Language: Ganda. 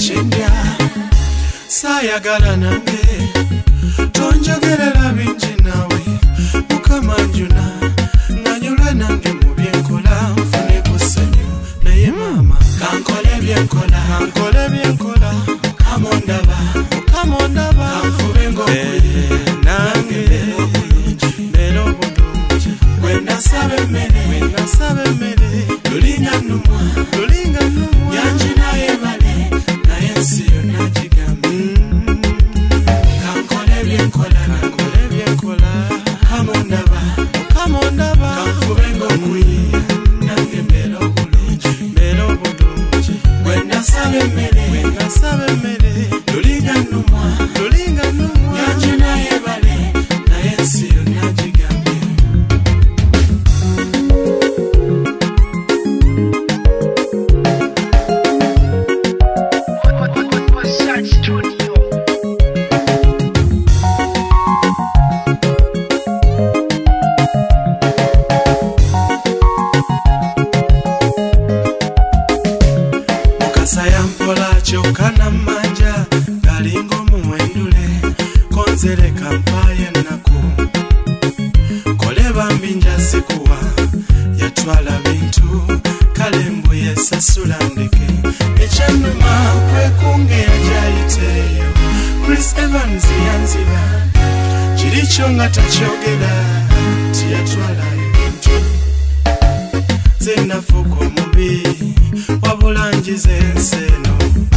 Chindia sayagala nange tonjogerera bingi nawe mukamanjuna nanyula nange mu byenkola nfune kusanyu naye mama kankole byenkola kamondaba kanfube ng'okuli nange mbeera obulungi bwenasaba emmere lulinga nnumwa yanji naye bale naye ensi yonna gigambe kankole byenkola kamondaba kanfube ng'okuli nange mbeera obulungi bwenasaba emmere lulinga nnumwa yanji naye bale naye ensi yonna gigambe Sayampola chokana manja galingo mumwendule konzereka mpaye naku koleba mbinja sikuwa yatwala bintu kalembu yesasula ndeke echanuma kwekungeya jayiteyo Chris Evans yanziba chilicho nga takyogera tiyatwala bintu zenafuko mubi wabulangize enseno